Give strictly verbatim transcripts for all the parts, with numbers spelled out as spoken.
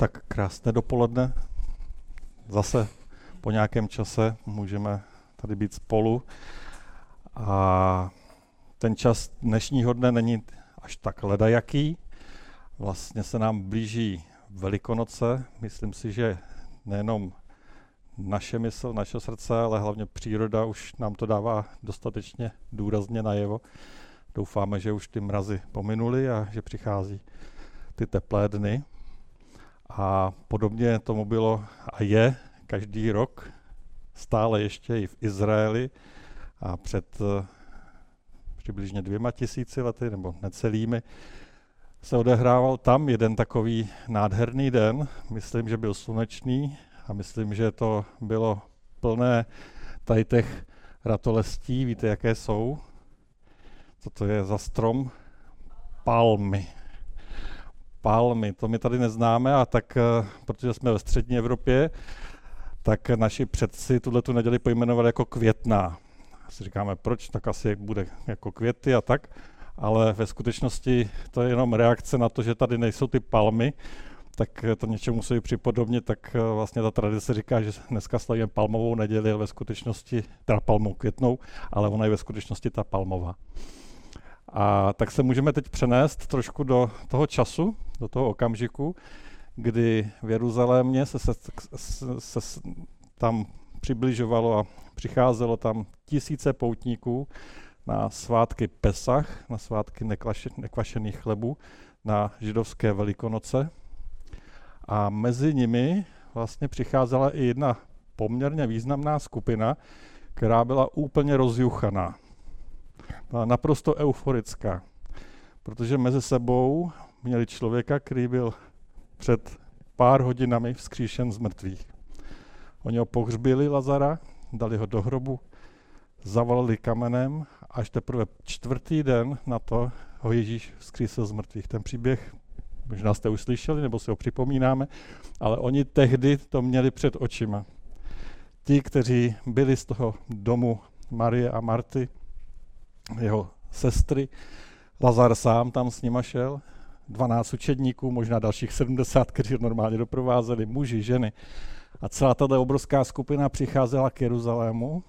Tak krásné dopoledne. Zase po nějakém čase můžeme tady být spolu. A ten čas dnešního dne není až tak ledajaký. Vlastně se nám blíží Velikonoce. Myslím si, že nejenom naše mysl, naše srdce, ale hlavně příroda už nám to dává dostatečně důrazně najevo. Doufáme, že už ty mrazy pominuly a že přichází ty teplé dny. A podobně tomu bylo a je každý rok, stále ještě i v Izraeli a před uh, přibližně dvěma tisíci lety, nebo necelými, se odehrával tam jeden takový nádherný den. Myslím, že byl slunečný a myslím, že to bylo plné tady těch ratolestí. Víte, jaké jsou? Co to je za strom? Palmy. Palmy, to my tady neznáme, a tak, protože jsme ve střední Evropě, tak naši předci tuhletu neděli pojmenovali jako květná. Si říkáme, proč, tak asi bude jako květy a tak, ale ve skutečnosti to je jenom reakce na to, že tady nejsou ty palmy, tak to něčemu musí připodobnit, tak vlastně ta tradice říká, že dneska slavíme palmovou neděli, ale ve skutečnosti, teda palmou květnou, ale ona je ve skutečnosti ta palmová. A tak se můžeme teď přenést trošku do toho času, do toho okamžiku, kdy v Jeruzalémě se, se, se, se tam přibližovalo a přicházelo tam tisíce poutníků na svátky Pesach, na svátky nekvašených chlebů, na židovské Velikonoce. A mezi nimi vlastně přicházela i jedna poměrně významná skupina, která byla úplně rozjuchaná. Byla naprosto euforická, protože mezi sebou měli člověka, který byl před pár hodinami vzkříšen z mrtvých. Oni ho pohřbili, Lazara, dali ho do hrobu, zavalili kamenem, až teprve čtvrtý den na to ho Ježíš vzkřísil z mrtvých. Ten příběh možná jste už slyšeli, nebo si ho připomínáme, ale oni tehdy to měli před očima. Ti, kteří byli z toho domu Marie a Marty, jeho sestry, Lazar sám tam s nima šel, dvanáct učedníků, možná dalších sedmdesát, kteří normálně doprovázeli, muži, ženy. A celá tato obrovská skupina přicházela k Jeruzalému,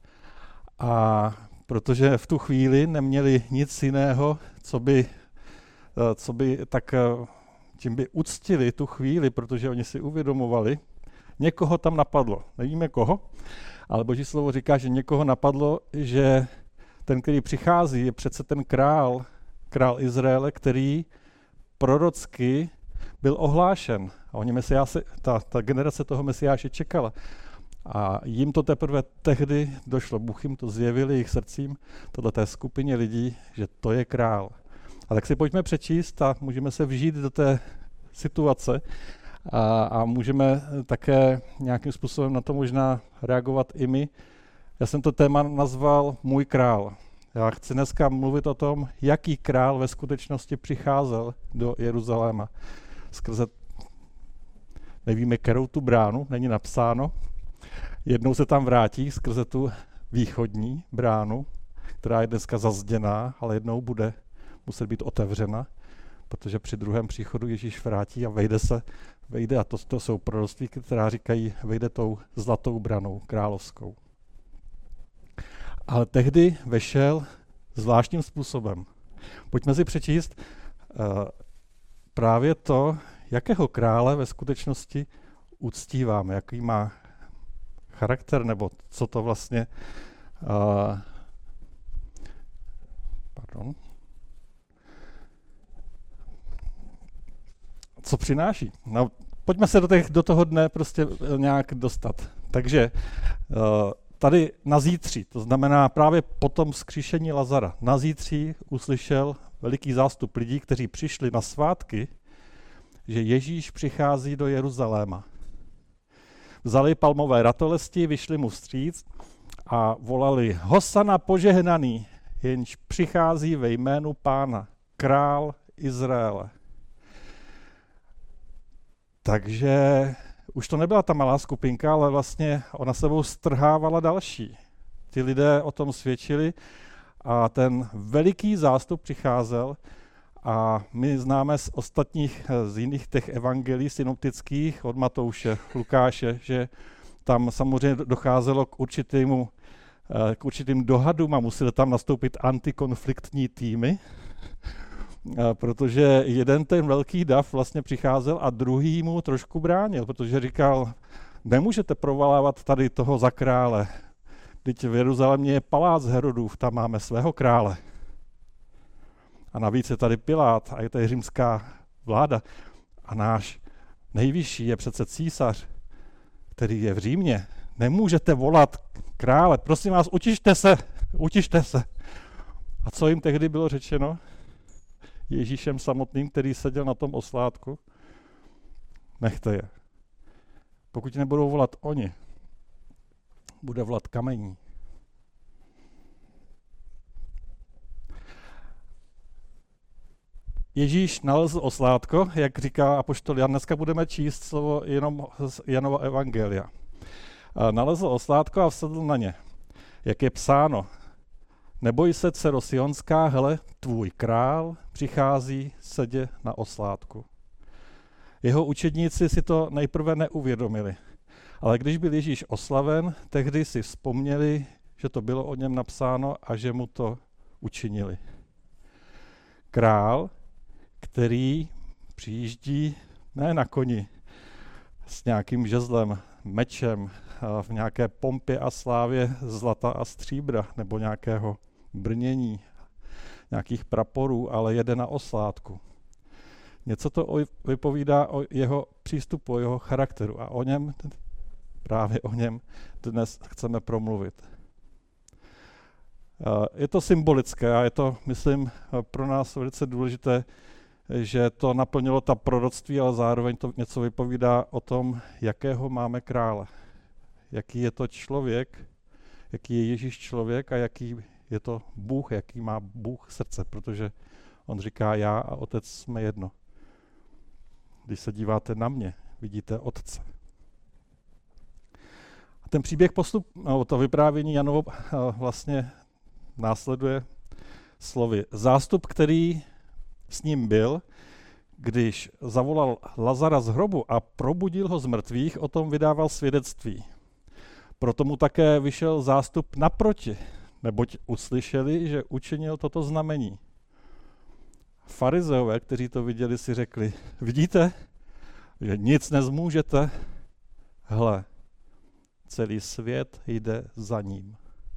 a protože v tu chvíli neměli nic jiného, co by, co by tak, tím by uctili tu chvíli, protože oni si uvědomovali, někoho tam napadlo, nevíme koho, ale Boží slovo říká, že někoho napadlo, že ten, který přichází, je přece ten král, král Izraele, který prorocky byl ohlášen. A oni mesiáše, ta, ta generace toho mesiáše čekala. A jim to teprve tehdy došlo. Bůh jim to zjevil jejich srdcím, tohleté skupině lidí, že to je král. A tak si pojďme přečíst a můžeme se vžít do té situace a, a můžeme také nějakým způsobem na to možná reagovat i my. Já jsem to téma nazval Můj král. Já chci dneska mluvit o tom, jaký král ve skutečnosti přicházel do Jeruzaléma. Skrze, nevíme, kterou tu bránu, není napsáno. Jednou se tam vrátí skrze tu východní bránu, která je dneska zazděná, ale jednou bude muset být otevřena, protože při druhém příchodu Ježíš vrátí a vejde se, vejde, a to, to jsou proroctví, která říkají, vejde tou zlatou branou královskou. Ale tehdy vešel zvláštním způsobem. Pojďme si přečíst uh, právě to, jakého krále ve skutečnosti uctíváme, jaký má charakter, nebo co to vlastně uh, pardon, co přináší. No, pojďme se do, těch, do toho dne prostě nějak dostat. Takže uh, tady na zítří, to znamená právě po tom vzkříšení Lazara, na zítří uslyšel veliký zástup lidí, kteří přišli na svátky, že Ježíš přichází do Jeruzaléma. Vzali palmové ratolesti, vyšli mu vstříc a volali: Hosana požehnaný, jenž přichází ve jménu Pána, král Izraele. Takže už to nebyla ta malá skupinka, ale vlastně ona sebou strhávala další. Ty lidé o tom svědčili a ten veliký zástup přicházel A my známe z ostatních, z jiných těch evangelií synoptických, od Matouše, Lukáše, že tam samozřejmě docházelo k určitému, k určitým dohadům a museli tam nastoupit antikonfliktní týmy, protože jeden ten velký dav vlastně přicházel a druhý mu trošku bránil, protože říkal, nemůžete provalávat tady toho za krále, teď v Jeruzalémě je palác Herodův, tam máme svého krále. A navíc je tady Pilát a je tady římská vláda. A náš nejvyšší je přece císař, který je v Římě. Nemůžete volat krále, prosím vás, utište se, utište se. A co jim tehdy bylo řečeno? Ježíšem samotným, který seděl na tom oslátku? Nechte je. Pokud nebudou volat oni, bude volat kamení. Ježíš nalezl oslátko, jak říká apoštol Jan, dneska budeme číst slovo jenom z Janova evangelia. Nalezl oslátko a vsedl na ně. Jak je psáno, neboj se, dcero Sionská, hele, tvůj král přichází, sedě na oslátku. Jeho učedníci si to nejprve neuvědomili, ale když byl Ježíš oslaven, tehdy si vzpomněli, že to bylo o něm napsáno a že mu to učinili. Král, který přijíždí ne na koni s nějakým žezlem, mečem, v nějaké pompě a slávě zlata a stříbra nebo nějakého brnění, nějakých praporů, ale jede na oslátku. Něco to vypovídá o jeho přístupu, o jeho charakteru a o něm, právě o něm dnes chceme promluvit. Je to symbolické a je to, myslím, pro nás velice důležité, že to naplnilo ta proroctví, ale zároveň to něco vypovídá o tom, jakého máme krále. Jaký je to člověk, jaký je Ježíš člověk a jaký je to Bůh, jaký má Bůh srdce, protože on říká, já a Otec jsme jedno. Když se díváte na mě, vidíte Otce. A ten příběh postup, no, to vyprávění Janovo vlastně následuje slovy. Zástup, který s ním byl, když zavolal Lazara z hrobu a probudil ho z mrtvých, o tom vydával svědectví. Proto mu také vyšel zástup naproti, neboť uslyšeli, že učinil toto znamení. Farizeové, kteří to viděli, si řekli, vidíte, že nic nezmůžete? Hle, celý svět jde za ním.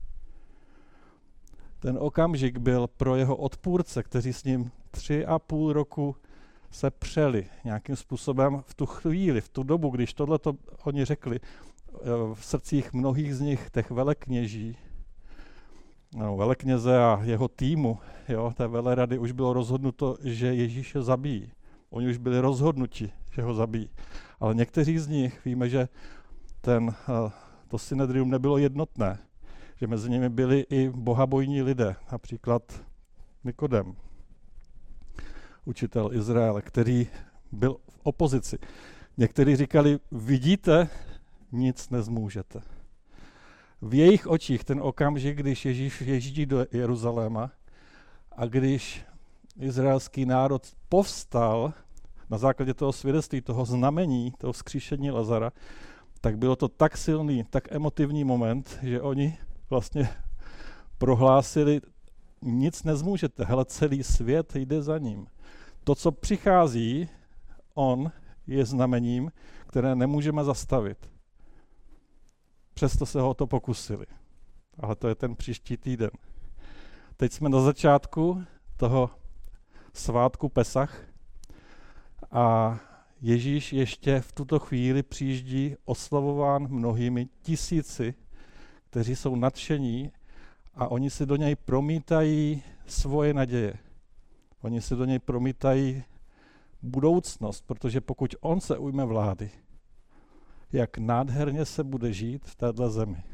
Ten okamžik byl pro jeho odpůrce, kteří s ním tři a půl roku se přeli nějakým způsobem v tu chvíli, v tu dobu, když tohleto oni řekli, v srdcích mnohých z nich, těch velekněží, no, velekněze a jeho týmu, jo, té velerady, už bylo rozhodnuto, že Ježíše zabijí. Oni už byli rozhodnuti, že ho zabijí. Ale někteří z nich, víme, že ten, to synedrium nebylo jednotné, že mezi nimi byli i bohabojní lidé, například Nikodem, učitel Izraele, který byl v opozici. Někteří říkali, vidíte, nic nezmůžete. V jejich očích ten okamžik, když Ježíš jezdí do Jeruzaléma a když izraelský národ povstal na základě toho svědectví, toho znamení, toho vzkříšení Lazara, tak bylo to tak silný, tak emotivní moment, že oni vlastně prohlásili, nic nezmůžete, hele, celý svět jde za ním. To, co přichází, on je znamením, které nemůžeme zastavit. Přesto se ho o to pokusili. Ale to je ten příští týden. Teď jsme na začátku toho svátku Pesach a Ježíš ještě v tuto chvíli přijíždí oslavován mnohými tisíci, kteří jsou nadšení a oni si do něj promítají svoje naděje. Oni si do něj promítají budoucnost, protože pokud on se ujme vlády, jak nádherně se bude žít v této zemi.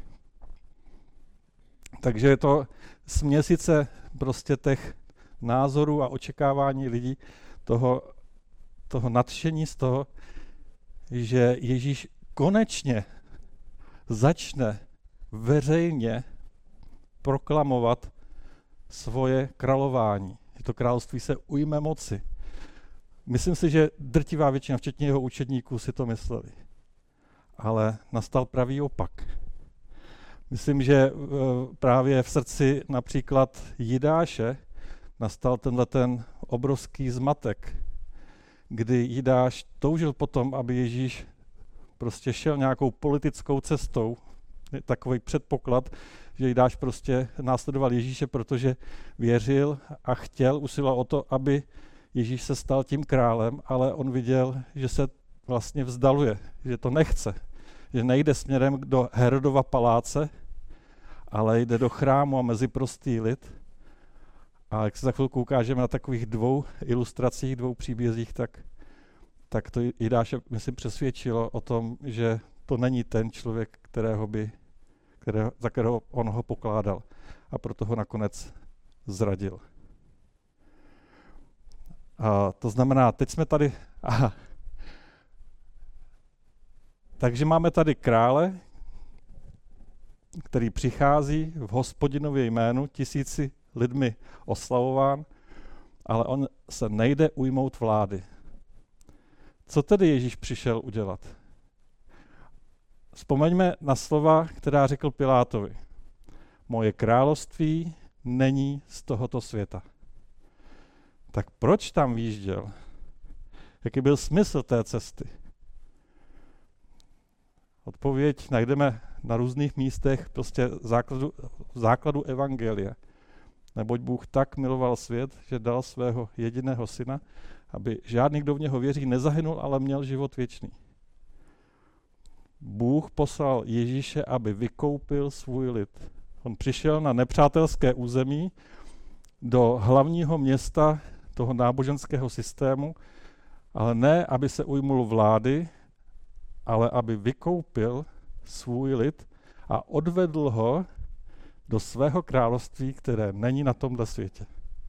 Takže je to směsice prostě těch názorů a očekávání lidí, toho, toho nadšení z toho, že Ježíš konečně začne veřejně proklamovat svoje králování. že to království se ujme moci. Myslím si, že drtivá většina, včetně jeho učedníků, si to mysleli. Ale nastal pravý opak. Myslím, že právě v srdci například Jidáše nastal tenhle ten obrovský zmatek, kdy Jidáš toužil potom, aby Ježíš prostě šel nějakou politickou cestou, takový předpoklad, že Jidáš prostě následoval Ježíše, protože věřil a chtěl, usiloval o to, aby Ježíš se stal tím králem, ale on viděl, že se vlastně vzdaluje, že to nechce, že nejde směrem do Herodova paláce, ale jde do chrámu a mezi prostý lid. A jak se za chvilku ukážeme na takových dvou ilustracích, dvou příbězích, tak, tak to Jidáše, myslím, přesvědčilo o tom, že to není ten člověk, kterého by, kterého, za kterého on ho pokládal. A proto ho nakonec zradil. A to znamená, teď jsme tady... Aha. Takže máme tady krále, který přichází v Hospodinově jménu, tisíci lidmi oslavován, ale on se nejde ujmout vlády. Co tedy Ježíš přišel udělat? Vzpomeňme na slova, která řekl Pilátovi. Moje království není z tohoto světa. Tak proč tam výjížděl? Jaký byl smysl té cesty? Odpověď najdeme na různých místech, prostě základu, základu evangelia. Neboť Bůh tak miloval svět, že dal svého jediného syna, aby žádný, kdo v něho věří, nezahynul, ale měl život věčný. Bůh poslal Ježíše, aby vykoupil svůj lid. On přišel na nepřátelské území do hlavního města toho náboženského systému, ale ne, aby se ujmul vlády, ale aby vykoupil svůj lid a odvedl ho do svého království, které není na tomhle světě.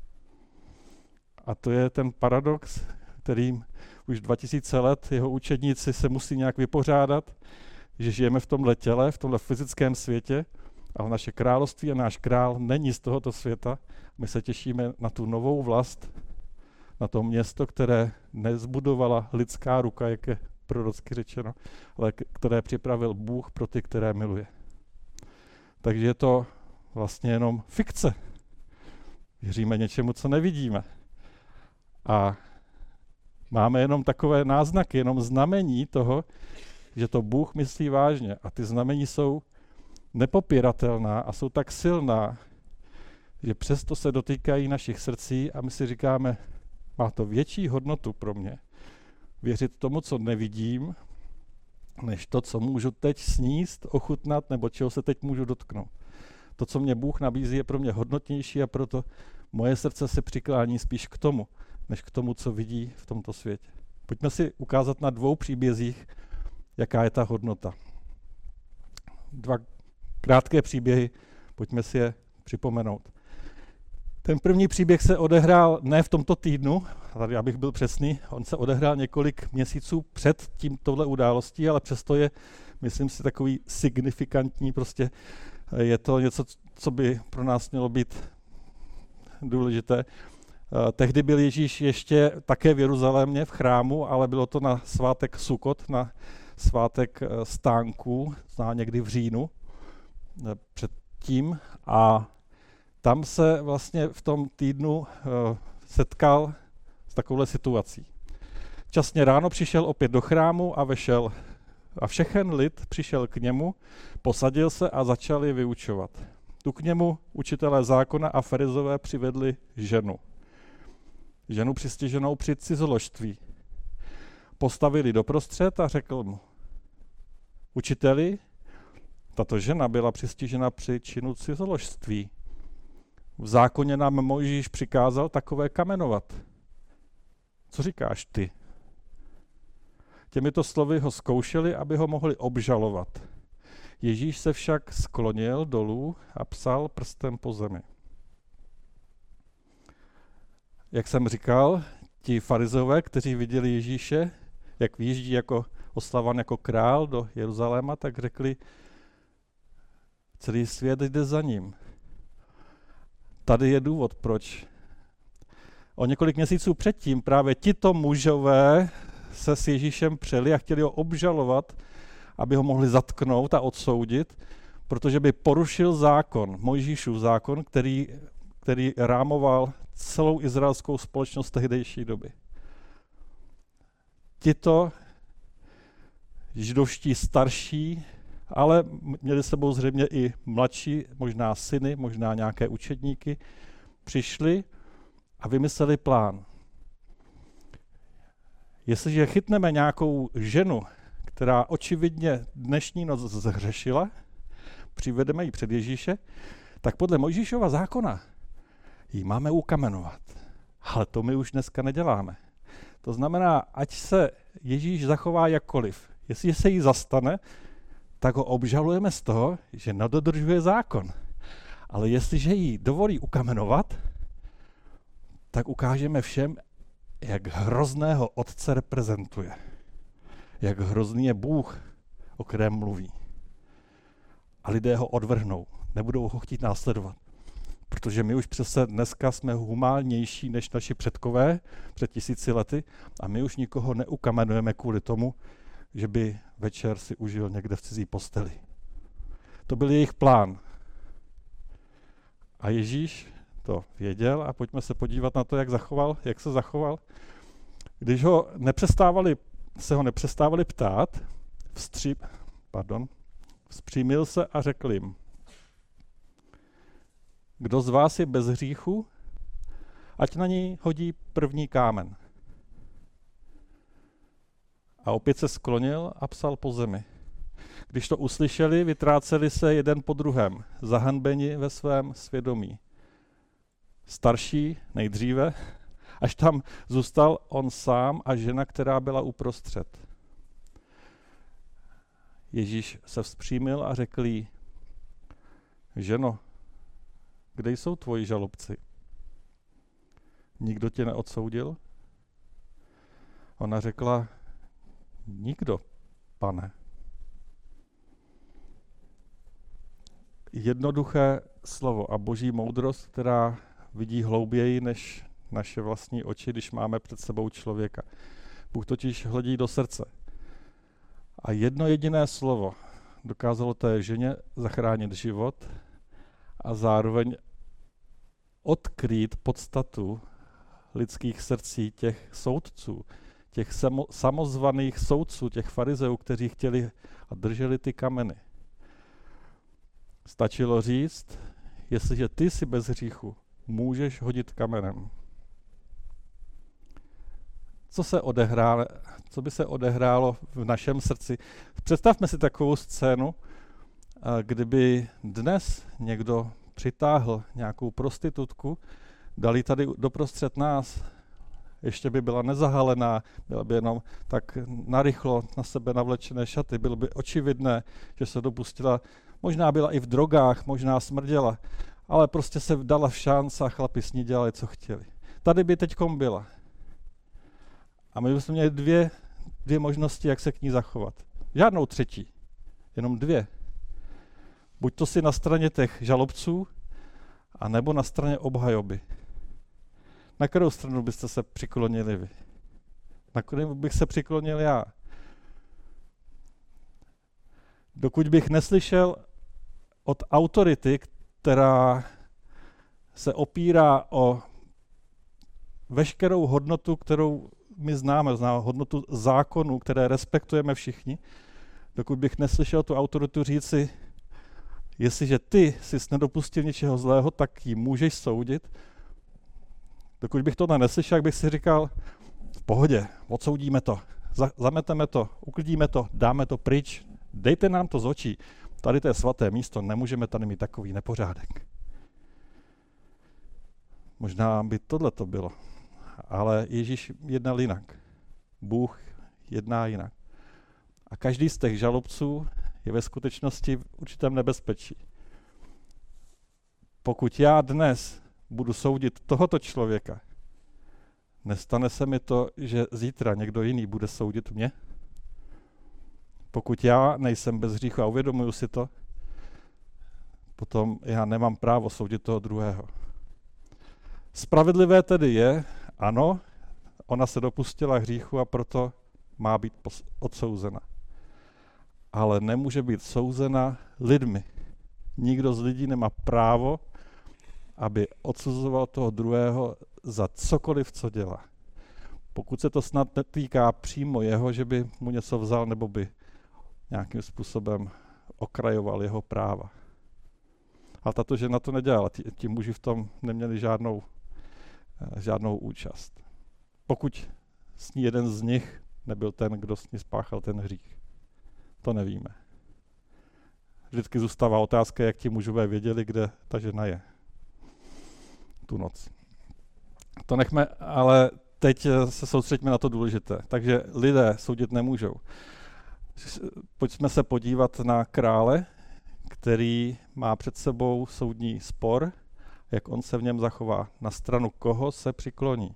A to je ten paradox, kterým už dva tisíce let jeho učedníci se musí nějak vypořádat, že žijeme v tomhle těle, v tomhle fyzickém světě, ale naše království a náš král není z tohoto světa. My se těšíme na tu novou vlast, na to město, které nezbudovala lidská ruka, jak je prorocky řečeno, ale které připravil Bůh pro ty, které miluje. Takže je to vlastně jenom fikce. Věříme něčemu, co nevidíme. A máme jenom takové náznaky, jenom znamení toho, že to Bůh myslí vážně. A ty znamení jsou nepopiratelná a jsou tak silná, že přesto se dotýkají našich srdcí a my si říkáme, má to větší hodnotu pro mě věřit tomu, co nevidím, než to, co můžu teď sníst, ochutnat, nebo čeho se teď můžu dotknout. To, co mě Bůh nabízí, je pro mě hodnotnější a proto moje srdce se přiklání spíš k tomu, než k tomu, co vidí v tomto světě. Pojďme si ukázat na dvou příbězích, jaká je ta hodnota. Dva krátké příběhy, pojďme si je připomenout. Ten první příběh se odehrál ne v tomto týdnu, tady abych byl přesný, on se odehrál několik měsíců před tím touhle událostí, ale přesto je, myslím si, takový signifikantní, prostě je to něco, co by pro nás mělo být důležité. Tehdy byl Ježíš ještě také v Jeruzalémě, v chrámu, ale bylo to na svátek Sukot, na svátek stánků, zná někdy v říjnu předtím, a tam se vlastně v tom týdnu uh, setkal s takovouhle situací. Časně ráno přišel opět do chrámu a vešel. A všechen lid přišel k němu, posadil se a začal je vyučovat. Tu k němu učitelé zákona a farizové přivedli ženu. Ženu přistiženou při cizoložství. Postavili doprostřed a řekl mu, učiteli, tato žena byla přistižena při činu cizoložství. V zákoně nám Mojžíš přikázal takové kamenovat. Co říkáš ty? Těmito slovy ho zkoušeli, aby ho mohli obžalovat. Ježíš se však sklonil dolů a psal prstem po zemi. Jak jsem říkal, ti farizové, kteří viděli Ježíše, jak vyjíždí jako oslavan jako král do Jeruzaléma, tak řekli, celý svět jde za ním. Tady je důvod, proč. O několik měsíců předtím právě tito mužové se s Ježíšem přeli a chtěli ho obžalovat, aby ho mohli zatknout a odsoudit, protože by porušil zákon, Mojžíšův zákon, který, který rámoval celou izraelskou společnost tehdejší doby. Tito židovští starší, ale měli s sebou zřejmě i mladší, možná syny, možná nějaké učedníky, přišli a vymysleli plán. Jestliže chytneme nějakou ženu, která očividně dnešní noc zhřešila, přivedeme ji před Ježíše, tak podle Mojžíšova zákona ji máme ukamenovat. Ale to my už dneska neděláme. To znamená, ať se Ježíš zachová jakkoliv. Jestli se jí zastane, tak ho obžalujeme z toho, že nedodržuje zákon. Ale jestliže jí dovolí ukamenovat, tak ukážeme všem, jak hrozného otce reprezentuje. Jak hrozný je Bůh, o kterém mluví. A lidé ho odvrhnou, nebudou ho chtít následovat. Protože my už přece dneska jsme humánnější než naši předkové před tisíci lety a my už nikoho neukamenujeme kvůli tomu, že by večer si užil někde v cizí posteli. To byl jejich plán. A Ježíš to věděl a pojďme se podívat na to, jak zachoval, jak se zachoval. Když ho nepřestávali, se ho nepřestávali ptát, vstří, pardon, vzpřímil se a řekl jim, kdo z vás je bez hříchu, ať na ní hodí první kámen. A opět se sklonil a psal po zemi. Když to uslyšeli, vytráceli se jeden po druhém, zahanbeni ve svém svědomí. Starší nejdříve, až tam zůstal on sám a žena, která byla uprostřed. Ježíš se vzpřímil a řekl jí, ženo, kde jsou tvoji žalobci? Nikdo tě neodsoudil? Ona řekla, nikdo, pane. Jednoduché slovo a boží moudrost, která vidí hlouběji než naše vlastní oči, když máme před sebou člověka. Bůh totiž hledí do srdce. A jedno jediné slovo dokázalo té ženě zachránit život a zároveň odkrýt podstatu lidských srdcí těch soudců, těch samo, samozvaných soudců, těch farizeů, kteří chtěli a drželi ty kameny. Stačilo říct, jestliže ty jsi bez hříchu, můžeš hodit kamenem. Co se odehrálo, co by se odehrálo v našem srdci? Představme si takovou scénu, kdyby dnes někdo přitáhl nějakou prostitutku, dali tady doprostřed nás, ještě by byla nezahalená, byla by jenom tak narychlo na sebe navlečené šaty, bylo by očividné, že se dopustila, možná byla i v drogách, možná smrděla, ale prostě se dala v šanc a chlapi s ní dělali, co chtěli. Tady by teďkom byla. A my bychom měli dvě, dvě možnosti, jak se k ní zachovat. Žádnou třetí, jenom dvě. Buď to si na straně těch žalobců, a nebo na straně obhajoby. Na kterou stranu byste se přiklonili vy? Na kterou bych se přiklonil já? Dokud bych neslyšel od autority, která se opírá o veškerou hodnotu, kterou my známe, známe hodnotu zákonů, které respektujeme všichni, dokud bych neslyšel tu autoritu říci, jestliže ty jsi nedopustil něčeho zlého, tak ji můžeš soudit. Dokud bych to neslyšel, jak bych si říkal, v pohodě, odsoudíme to, zameteme to, uklidíme to, dáme to pryč, dejte nám to z očí. Tady to je svaté místo, nemůžeme tady mít takový nepořádek. Možná by tohle to bylo, ale Ježíš jednal jinak. Bůh jedná jinak. A každý z těch žalobců je ve skutečnosti v určitém nebezpečí. Pokud já dnes budu soudit tohoto člověka, nestane se mi to, že zítra někdo jiný bude soudit mě? Pokud já nejsem bez hříchu a uvědomuju si to, potom já nemám právo soudit toho druhého. Spravedlivé tedy je, ano, ona se dopustila hříchu a proto má být odsouzena. Ale nemůže být souzena lidmi. Nikdo z lidí nemá právo, aby odsuzoval toho druhého za cokoliv, co dělá. Pokud se to snad netýká přímo jeho, že by mu něco vzal nebo by nějakým způsobem okrajoval jeho práva. A tato žena to nedělala, ti, ti muži v tom neměli žádnou, žádnou účast. Pokud s ní jeden z nich nebyl ten, kdo s ní spáchal ten hřích. To nevíme. Vždycky zůstává otázka, jak ti mužové věděli, kde ta žena je. Tu noc. To nechme, ale teď se soustřeďme na to důležité. Takže lidé soudit nemůžou. Pojďme se podívat na krále, který má před sebou soudní spor, jak on se v něm zachová, na stranu koho se přikloní.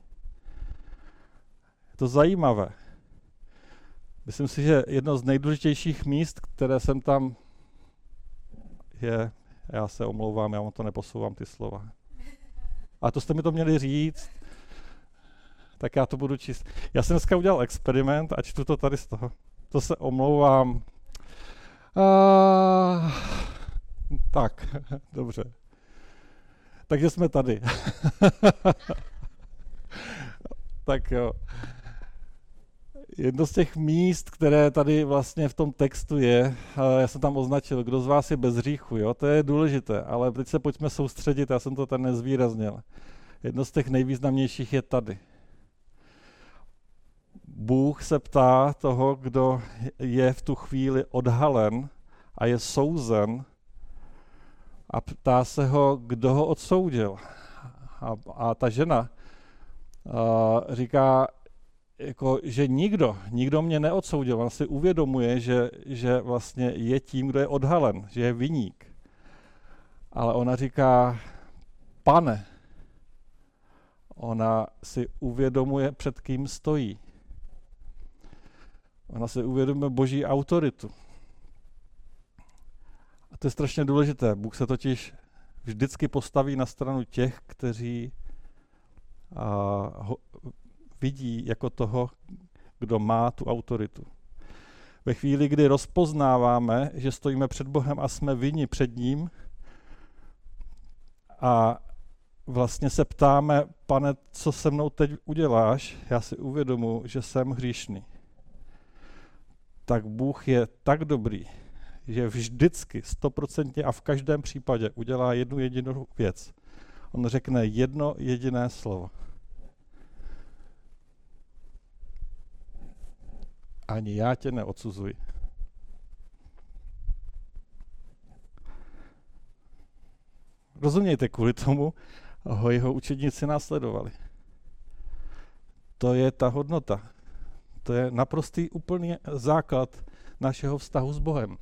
Je to zajímavé. Myslím si, že jedno z nejdůležitějších míst, které jsem tam je, já se omlouvám, já vám to neposouvám ty slova. A to jste mi to měli říct, tak já to budu číst. Já jsem dneska udělal experiment a čtu to tady z toho. To se omlouvám. Uh, tak, dobře. Takže jsme tady. Tak jo. Jedno z těch míst, které tady vlastně v tom textu je, já jsem tam označil, kdo z vás je bez hříchu, jo? To je důležité, ale teď se pojďme soustředit, já jsem to tady nezvýraznil. Jedno z těch nejvýznamnějších je tady. Bůh se ptá toho, kdo je v tu chvíli odhalen a je souzen a ptá se ho, kdo ho odsoudil. A, a ta žena a, říká, jako, že nikdo, nikdo mě neodsoudil. On si uvědomuje, že, že vlastně je tím, kdo je odhalen, že je viník. Ale ona říká, Pane, ona si uvědomuje, před kým stojí. Ona si uvědomuje Boží autoritu. A to je strašně důležité. Bůh se totiž vždycky postaví na stranu těch, kteří a, ho, vidí jako toho, kdo má tu autoritu. Ve chvíli, kdy rozpoznáváme, že stojíme před Bohem a jsme vinni před ním a vlastně se ptáme, Pane, co se mnou teď uděláš, já si uvědomuji, že jsem hříšný. Tak Bůh je tak dobrý, že vždycky, stoprocentně a v každém případě udělá jednu jedinou věc. On řekne jedno jediné slovo. Ani já tě neodsuzuji. Rozumějte, kvůli tomu ho jeho učedníci následovali. To je ta hodnota. To je naprostý úplný základ našeho vztahu s Bohem.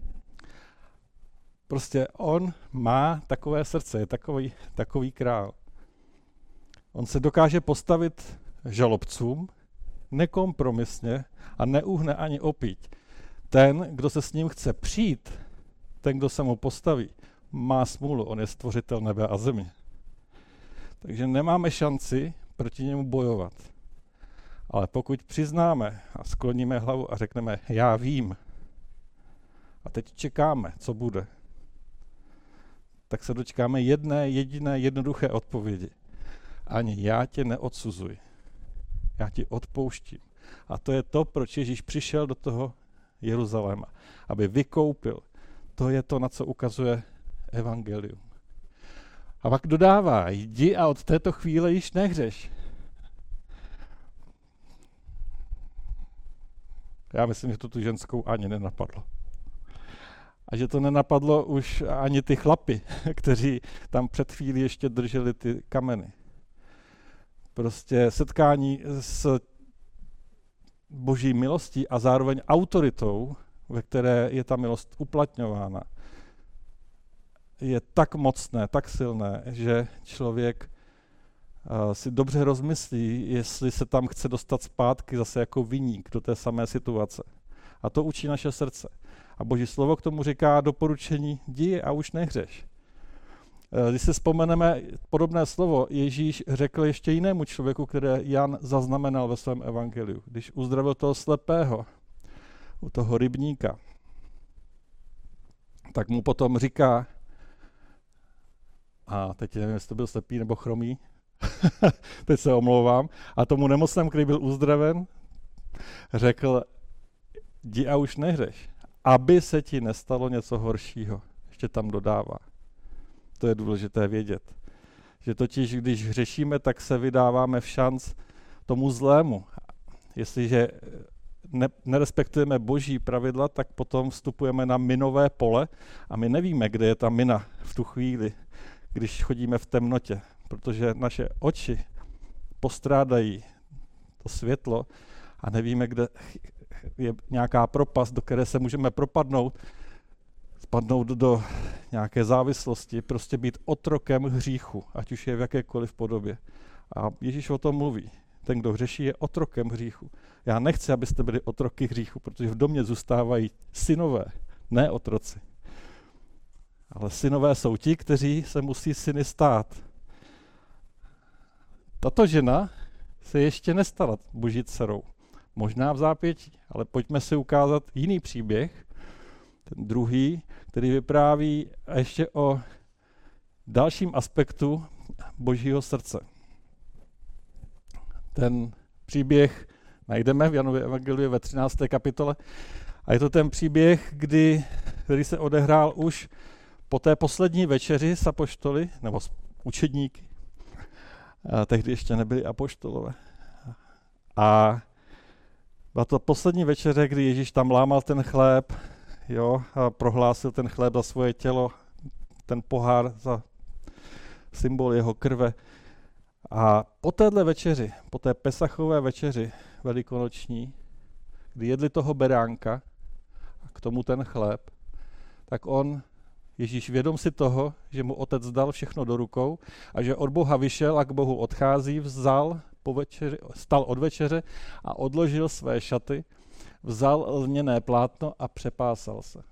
Prostě on má takové srdce, je takový, takový král. On se dokáže postavit žalobcům nekompromisně a neuhne ani opíť. Ten, kdo se s ním chce přijít, ten, kdo se mu postaví, má smůlu, on je stvořitel nebe a země. Takže nemáme šanci proti němu bojovat. Ale pokud přiznáme a skloníme hlavu a řekneme, já vím, a teď čekáme, co bude, tak se dočkáme jedné, jediné, jednoduché odpovědi. Ani já tě neodsuzuji. Já ti odpouštím. A to je to, proč Ježíš přišel do toho Jeruzaléma, aby vykoupil. To je to, na co ukazuje evangelium. A pak dodává, jdi a od této chvíle již nehřeš. Já myslím, že to tu ženskou ani nenapadlo. A že to nenapadlo už ani ty chlapy, kteří tam před chvílí ještě drželi ty kameny. Prostě setkání s Boží milostí a zároveň autoritou, ve které je ta milost uplatňována, je tak mocné, tak silné, že člověk uh, si dobře rozmyslí, jestli se tam chce dostat zpátky zase jako viník do té samé situace. A to učí naše srdce. A Boží slovo k tomu říká doporučení, jdi a už nehřeš. Když si vzpomeneme podobné slovo, Ježíš řekl ještě jinému člověku, které Jan zaznamenal ve svém evangeliu, když uzdravil toho slepého, u toho rybníka, tak mu potom říká, a teď nevím, jestli to byl slepý nebo chromý, teď se omlouvám, a tomu nemocnému, který byl uzdraven, řekl, jdi a už nehřeš, aby se ti nestalo něco horšího. Ještě tam dodává. To je důležité vědět. Že totiž, když hřešíme, tak se vydáváme v šanc tomu zlému. Jestliže ne, nerespektujeme boží pravidla, tak potom vstupujeme na minové pole a my nevíme, kde je ta mina v tu chvíli, když chodíme v temnotě, protože naše oči postrádají to světlo a nevíme, kde je nějaká propast, do které se můžeme propadnout, spadnout do nějaké závislosti, prostě být otrokem hříchu, ať už je v jakékoliv podobě. A Ježíš o tom mluví. Ten, kdo hřeší, je otrokem hříchu. Já nechci, abyste byli otroky hříchu, protože v domě zůstávají synové, ne otroci. Ale synové jsou ti, kteří se musí syny stát. Tato žena se ještě nestala boží dcerou. Možná v zápětí, ale pojďme si ukázat jiný příběh, ten druhý, který vypráví ještě o dalším aspektu božího srdce. Ten příběh najdeme v Janově evangeliu ve třinácté kapitole a je to ten příběh, kdy, který se odehrál už po té poslední večeři s apoštoly, nebo s učedníky. A tehdy ještě nebyli apoštolové. A byla to poslední večeře, kdy Ježíš tam lámal ten chléb, jo, a prohlásil ten chléb za svoje tělo, ten pohár za symbol jeho krve. A po téhle večeři, po té pesachové večeři velikonoční, kdy jedli toho beránka a k tomu ten chléb, tak on, Ježíš, vědom si toho, že mu otec dal všechno do rukou a že od Boha vyšel a k Bohu odchází, vzal po večeři, stal od večeře a odložil své šaty, vzal lněné plátno a přepásal se.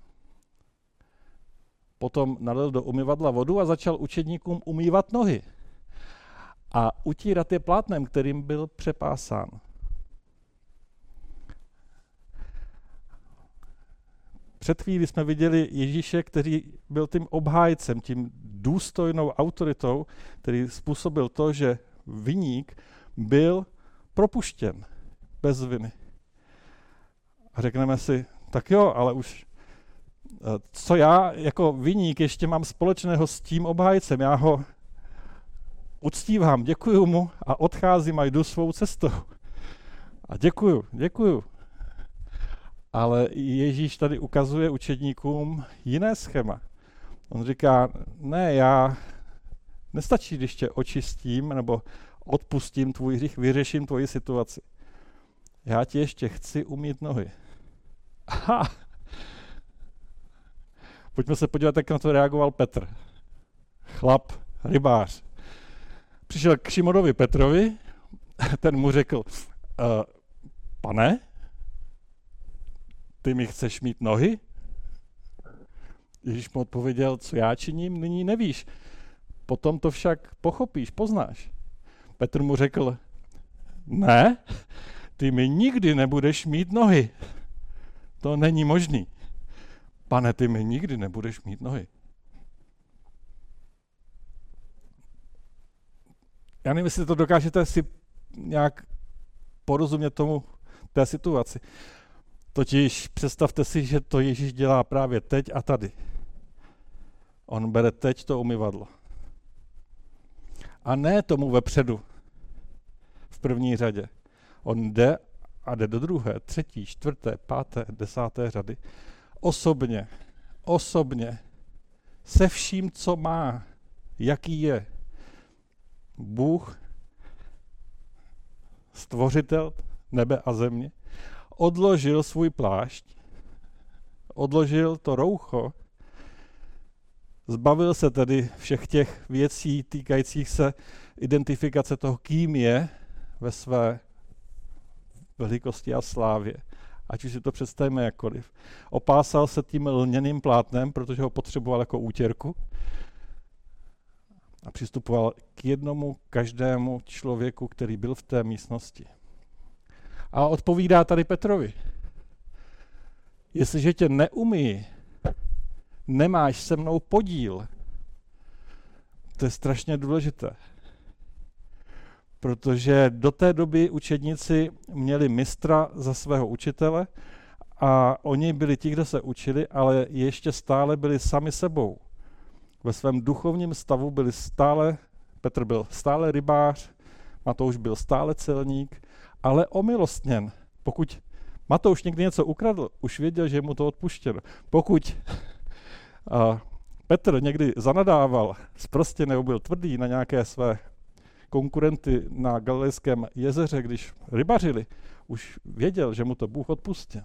Potom nalil do umyvadla vodu a začal učedníkům umývat nohy a utírat je plátnem, kterým byl přepásán. Před chvílí jsme viděli Ježíše, který byl tím obhájcem, tím důstojnou autoritou, který způsobil to, že viník byl propuštěn bez viny. A řekneme si, tak jo, ale už co já jako viník ještě mám společného s tím obhájcem? Já ho uctívám, děkuju mu a odcházím a jdu svou cestou. A děkuju, děkuju. Ale Ježíš tady ukazuje učedníkům jiné schéma. On říká, ne, já nestačí, když tě očistím nebo odpustím tvůj hřích, vyřeším tvoji situaci. Já ti ještě chci umýt nohy. Aha. Pojďme se podívat, jak na to reagoval Petr. Chlap, rybář. Přišel k Šimonovi Petrovi, ten mu řekl, e, pane, ty mi chceš mít nohy? Ježíš mu odpověděl, co já činím, nyní nevíš. Potom to však pochopíš, poznáš. Petr mu řekl, ne, ty mi nikdy nebudeš mít nohy. To není možný. Pane, ty mi nikdy nebudeš mít nohy. Já nevím, jestli to dokážete si nějak porozumět tomu, té situaci. Totiž představte si, že to Ježíš dělá právě teď a tady. On bere teď to umyvadlo. A ne tomu vepředu, v první řadě. On jde a jde do druhé, třetí, čtvrté, páté, desáté řady. Osobně, osobně, se vším, co má, jaký je. Bůh, stvořitel nebe a země, odložil svůj plášť, odložil to roucho, zbavil se tedy všech těch věcí týkajících se identifikace toho, kým je ve své velikosti a slávě. Ať už si to představíme jakkoliv. Opásal se tím lněným plátnem, protože ho potřeboval jako útěrku. a přistupoval k jednomu každému člověku, který byl v té místnosti. A odpovídá tady Petrovi. Jestliže tě neumí, nemáš se mnou podíl. To je strašně důležité. Protože do té doby učedníci měli mistra za svého učitele a oni byli ti, kdo se učili, ale ještě stále byli sami sebou. Ve svém duchovním stavu byli stále, Petr byl stále rybář, Matouš byl stále celník, ale omilostněn. Pokud Matouš někdy něco ukradl, už věděl, že je mu to odpuštěno. Pokud a, Petr někdy zanadával, sprostě nebo byl tvrdý na nějaké své konkurenty na Galilejském jezeře, když rybařili, už věděl, že mu to Bůh odpustil.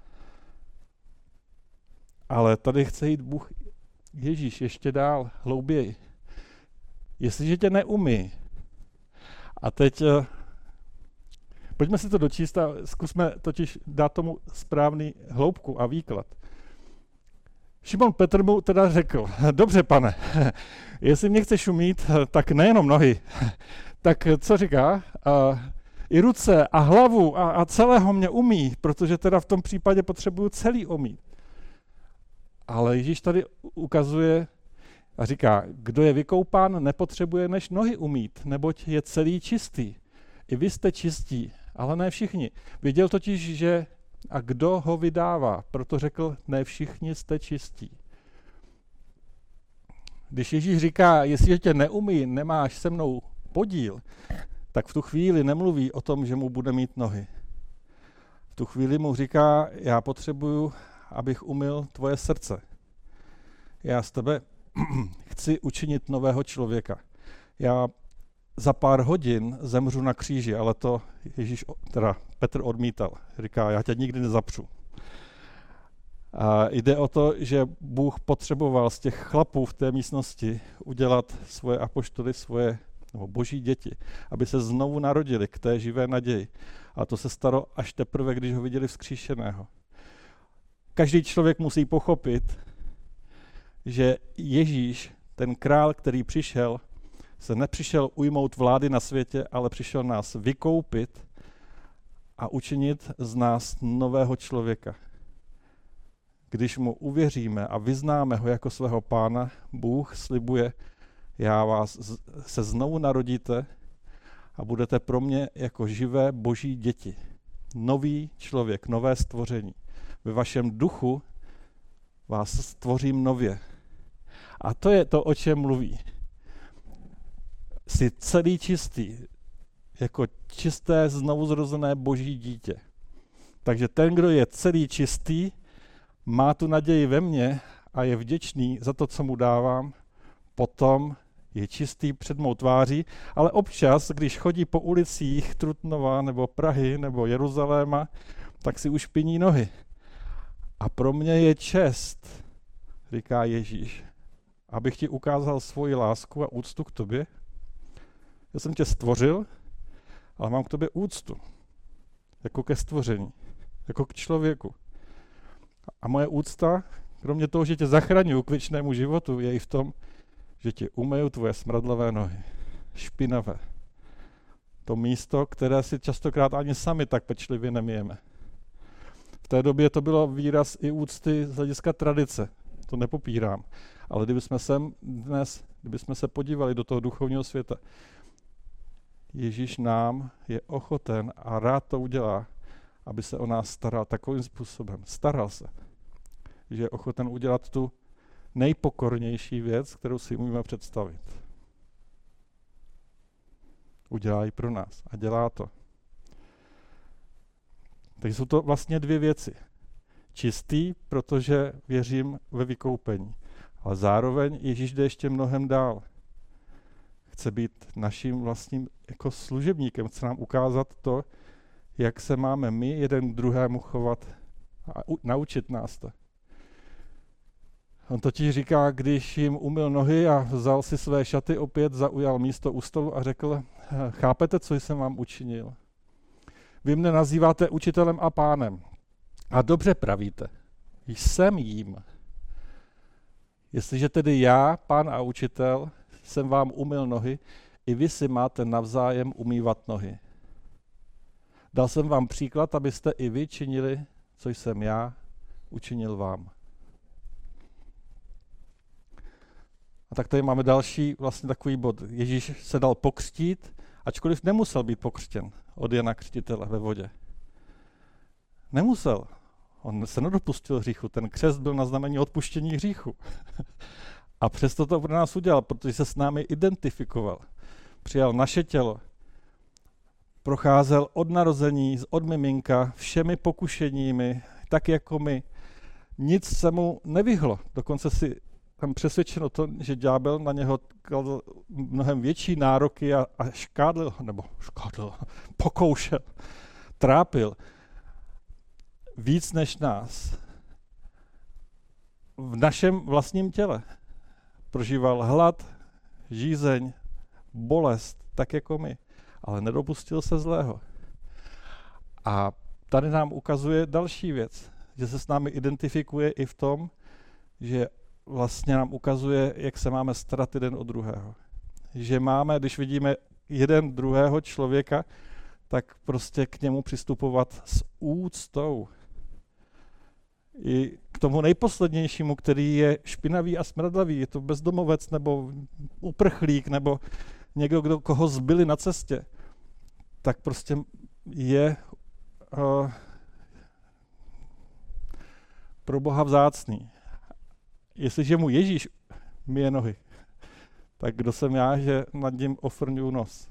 Ale tady chce jít Bůh Ježíš ještě dál, hlouběji. Jestliže tě neumí, a teď pojďme si to dočíst a zkusme totiž dát tomu správný hloubku a výklad. Šimon Petr mu teda řekl, dobře pane, jestli mě chceš umít, tak nejenom nohy, tak co říká? A i ruce a hlavu a, a celého mě umí, protože teda v tom případě potřebuju celý umít. Ale Ježíš tady ukazuje a říká, kdo je vykoupán, nepotřebuje než nohy umít, neboť je celý čistý. I vy jste čistí, ale ne všichni. Věděl totiž, že a kdo ho vydává, proto řekl, ne všichni jste čistí. Když Ježíš říká, jestli tě neumí, nemáš se mnou podíl, tak v tu chvíli nemluví o tom, že mu bude mít nohy. V tu chvíli mu říká, já potřebuju, abych umyl tvoje srdce. Já z tebe chci učinit nového člověka. Já za pár hodin zemřu na kříži, ale to Ježíš, teda Petr odmítal. Říká, já tě nikdy nezapřu. A jde o to, že Bůh potřeboval z těch chlapů v té místnosti udělat svoje apoštoly, svoje nebo boží děti, aby se znovu narodili k té živé naději. A to se stalo až teprve, když ho viděli vzkříšeného. Každý člověk musí pochopit, že Ježíš, ten král, který přišel, se nepřišel ujmout vlády na světě, ale přišel nás vykoupit a učinit z nás nového člověka. Když mu uvěříme a vyznáme ho jako svého pána, Bůh slibuje, já vás se znovu narodíte a budete pro mě jako živé boží děti. Nový člověk, nové stvoření. Ve vašem duchu vás stvořím nově. A to je to, o čem mluví. Jsi celý čistý, jako čisté, znovuzrozené boží dítě. Takže ten, kdo je celý čistý, má tu naději ve mně a je vděčný za to, co mu dávám, potom je čistý před mou tváří, ale občas, když chodí po ulicích Trutnova nebo Prahy nebo Jeruzaléma, tak si už piní nohy. A pro mě je čest, říká Ježíš, abych ti ukázal svoji lásku a úctu k tobě. Já jsem tě stvořil, ale mám k tobě úctu, jako ke stvoření, jako k člověku. A moje úcta, kromě toho, že tě zachraňuju k věčnému životu, je i v tom, že ti umyju tvoje smradlavé nohy, špinavé. To místo, které si častokrát ani sami tak pečlivě nemijeme. V té době to bylo výraz i úcty z hlediska tradice, to nepopírám. Ale kdybychom sem dnes, kdybychom se podívali do toho duchovního světa, Ježíš nám je ochoten a rád to udělá, aby se o nás staral takovým způsobem. Staral se, že je ochoten udělat tu nejpokornější věc, kterou si můžeme představit. Udělá ji pro nás a dělá to. Takže jsou to vlastně dvě věci. Čistý, protože věřím ve vykoupení. Ale zároveň Ježíš jde ještě mnohem dál. Chce být naším vlastním jako služebníkem, chce nám ukázat to, jak se máme my jeden druhému chovat a u, naučit nás to. On totiž říká, když jim umyl nohy a vzal si své šaty, opět zaujal místo u stolu a řekl, chápete, co jsem vám učinil? Vy mne nazýváte učitelem a pánem. A dobře pravíte, jsem jím. Jestliže tedy já, pán a učitel, jsem vám umyl nohy, i vy si máte navzájem umývat nohy. Dal jsem vám příklad, abyste i vy činili, co jsem já učinil vám. A tak tady máme další vlastně takový bod. Ježíš se dal pokřtít, ačkoliv nemusel být pokřtěn od Jana Křtitele ve vodě. Nemusel. On se nedopustil hříchu. Ten křest byl na znamení odpuštění hříchu. A přesto to pro nás udělal, protože se s námi identifikoval. Přijal naše tělo. Procházel od narození, od miminka, všemi pokušeními, tak jako my. Nic se mu nevyhlo. Dokonce si tam přesvědčeno to, že ďábel na něho kladl mnohem větší nároky a, a škádlil, nebo škádlil, pokoušel, trápil víc než nás. V našem vlastním těle prožíval hlad, žízeň, bolest, tak jako my, ale nedopustil se zlého. A tady nám ukazuje další věc, že se s námi identifikuje i v tom, že vlastně nám ukazuje, jak se máme starat jeden od druhého. Že máme, když vidíme jeden druhého člověka, tak prostě k němu přistupovat s úctou. I k tomu nejposlednějšímu, který je špinavý a smradlavý, je to bezdomovec nebo uprchlík nebo někdo, kdo, koho zbyli na cestě, tak prostě je uh, pro Boha vzácný. Jestliže mu Ježíš myje nohy, tak kdo jsem já, že nad ním ofrňuju nos?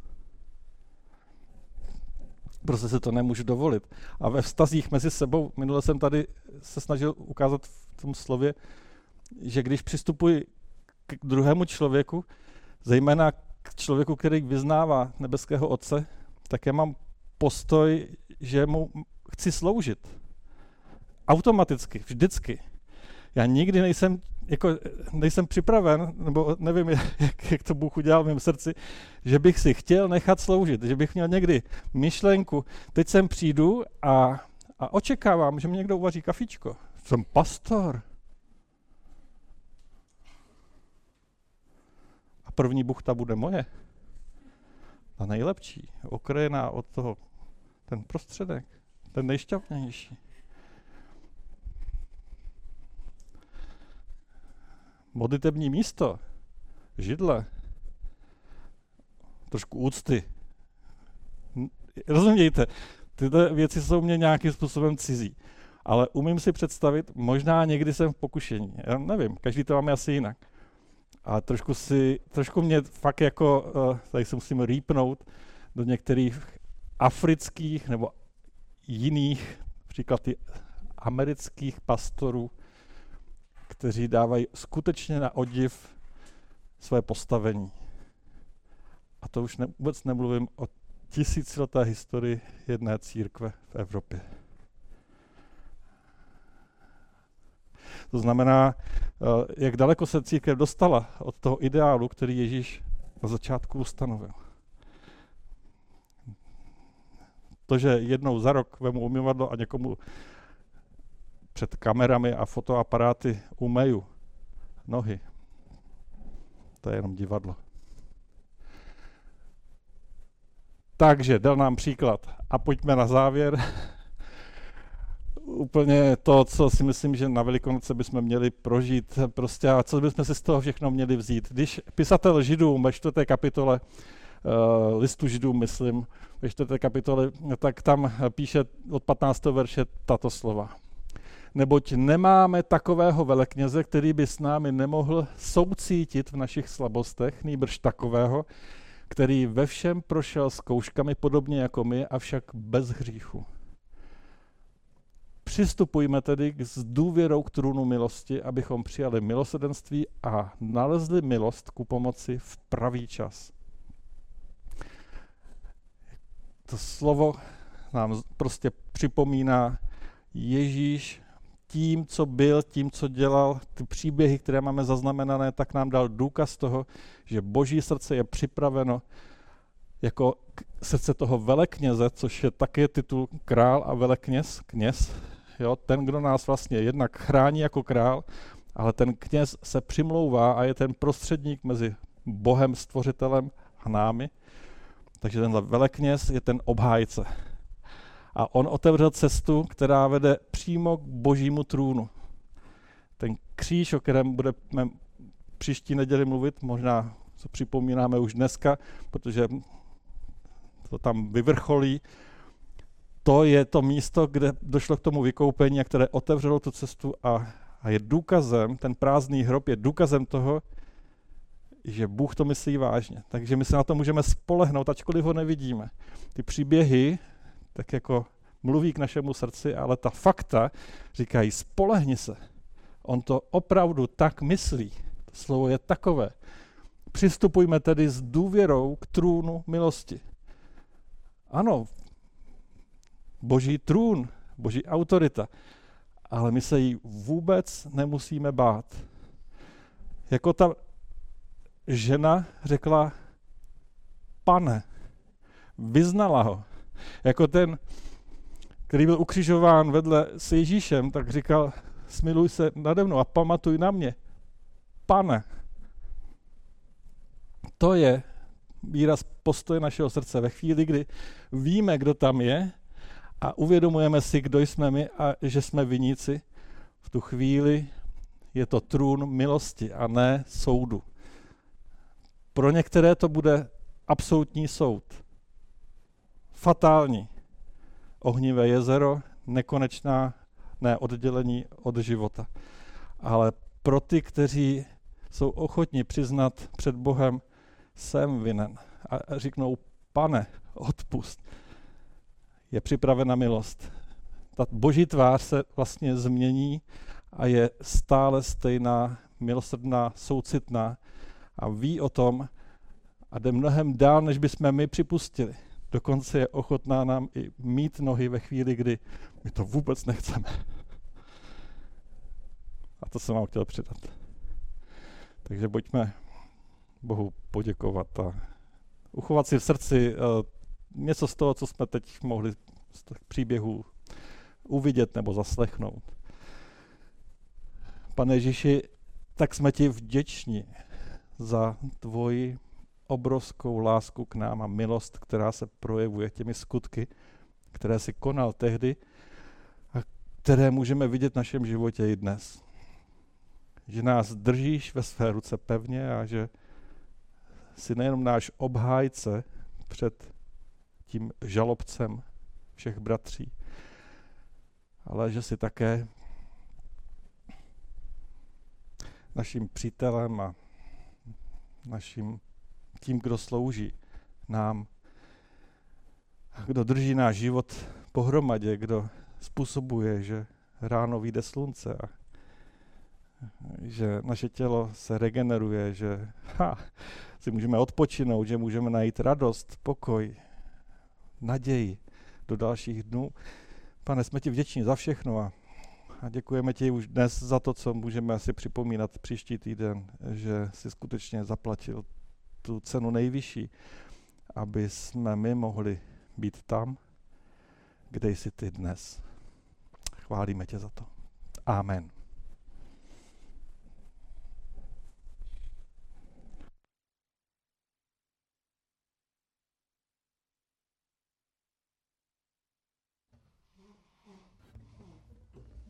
Prostě se to nemůžu dovolit. A ve vztazích mezi sebou, minule jsem tady se snažil ukázat v tom slově, že když přistupuji k druhému člověku, zejména k člověku, který vyznává nebeského Otce, tak já mám postoj, že mu chci sloužit. Automaticky, vždycky. Já nikdy nejsem, jako, nejsem připraven, nebo nevím, jak, jak to Bůh udělal v mém srdci, že bych si chtěl nechat sloužit, že bych měl někdy myšlenku, teď sem přijdu a, a očekávám, že mě někdo uvaří kafičko. Jsem pastor. A první buchta bude moje. Ta nejlepší, okrojená od toho, ten prostředek, ten nejšťavnější. Modlitební místo, židle, trošku úcty. Rozumějte, tyto věci jsou mě nějakým způsobem cizí, ale umím si představit, možná někdy jsem v pokušení, já nevím, každý to máme asi jinak. A trošku si, trošku mě fakt jako, tady se musím rýpnout do některých afrických nebo jiných, příklad i amerických pastorů, kteří dávají skutečně na odiv své postavení. A to už ne, vůbec nemluvím o tisícileté historii jedné církve v Evropě. To znamená, jak daleko se církev dostala od toho ideálu, který Ježíš na začátku ustanovil. To, že jednou za rok vemu umyvadlo a někomu před kamerami a fotoaparáty umeju nohy, to je jenom divadlo. Takže dal nám příklad. A pojďme na závěr. Úplně to, co si myslím, že na Velikonoce bychom měli prožít. Prostě a co bychom si z toho všechno měli vzít. Když pisatel Židům ve čtvrté kapitole, uh, listu Židům, myslím, ve čtvrté kapitole, tak tam píše od patnáctého verše tato slova. Neboť nemáme takového velekněze, který by s námi nemohl soucítit v našich slabostech, nýbrž takového, který ve všem prošel zkouškami podobně jako my, avšak bez hříchu. Přistupujme tedy s důvěrou k trůnu milosti, abychom přijali milosrdenství a nalezli milost ku pomoci v pravý čas. To slovo nám prostě připomíná Ježíš tím, co byl, tím, co dělal, ty příběhy, které máme zaznamenané, tak nám dal důkaz toho, že Boží srdce je připraveno jako srdce toho velekněze, což je také titul král a velekněz, kněz, jo, ten, kdo nás vlastně jednak chrání jako král, ale ten kněz se přimlouvá a je ten prostředník mezi Bohem stvořitelem a námi. Takže tenhle velekněz je ten obhájce. A on otevřel cestu, která vede přímo k božímu trůnu. Ten kříž, o kterém budeme příští neděli mluvit, možná co připomínáme už dneska, protože to tam vyvrcholí, to je to místo, kde došlo k tomu vykoupení a které otevřelo tu cestu a, a je důkazem, ten prázdný hrob je důkazem toho, že Bůh to myslí vážně. Takže my se na to můžeme spolehnout, ačkoliv ho nevidíme. Ty příběhy, tak jako mluví k našemu srdci, ale ta fakta říkají, spolehni se. On to opravdu tak myslí. To slovo je takové. Přistupujme tedy s důvěrou k trůnu milosti. Ano, boží trůn, boží autorita, ale my se jí vůbec nemusíme bát. Jako ta žena řekla, Pane, vyznala ho. Jako ten, který byl ukřižován vedle s Ježíšem, tak říkal, smiluj se nade mnou a pamatuj na mě. Pane. To je výraz postoje našeho srdce. Ve chvíli, kdy víme, kdo tam je a uvědomujeme si, kdo jsme my a že jsme viníci, v tu chvíli je to trůn milosti a ne soudu. Pro některé to bude absolutní soud. Fatální. Ohnivé jezero, nekonečná, ne oddělení od života. Ale pro ty, kteří jsou ochotní přiznat před Bohem, jsem vinen. A řeknou, Pane, odpust. Je připravena milost. Ta boží tvář se vlastně změní a je stále stejná, milosrdná, soucitná a ví o tom a jde mnohem dál, než bychom my připustili. Dokonce je ochotná nám i mít nohy ve chvíli, kdy my to vůbec nechceme. A to jsem vám chtěl přidat. Takže pojďme Bohu poděkovat a uchovat si v srdci uh, něco z toho, co jsme teď mohli z těch příběhů uvidět nebo zaslechnout. Pane Ježíši, tak jsme ti vděční za tvoji obrovskou lásku k nám a milost, která se projevuje těmi skutky, které jsi konal tehdy a které můžeme vidět v našem životě i dnes. Že nás držíš ve své ruce pevně a že jsi nejenom náš obhájce před tím žalobcem všech bratří, ale že jsi také naším přítelem a naším tím, kdo slouží nám, kdo drží náš život pohromadě, kdo způsobuje, že ráno vyjde slunce a že naše tělo se regeneruje, že ha, si můžeme odpočinout, že můžeme najít radost, pokoj, naději do dalších dnů. Pane, jsme ti vděční za všechno a, a děkujeme ti už dnes za to, co můžeme si připomínat příští týden, že jsi skutečně zaplatil tu cenu nejvyšší, aby jsme my mohli být tam, kde jsi ty dnes. Chválíme tě za to. Amen.